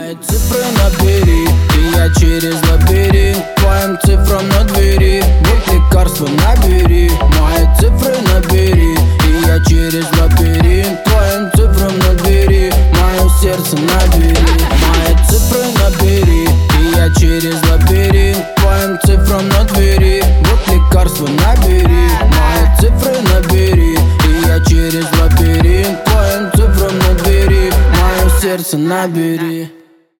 Мои цифры набери, и я через лабиринт твоим цифрам на двери. Вот лекарство набери. Мои цифры набери, и я через лабиринт твоим цифрам на двери. Мое сердце набери. Мои цифры набери, и я через лабиринт твоим цифрам на двери. Вот лекарство набери. Мои цифры набери, и я через лабиринт твоим цифрам на двери. Мое сердце набери.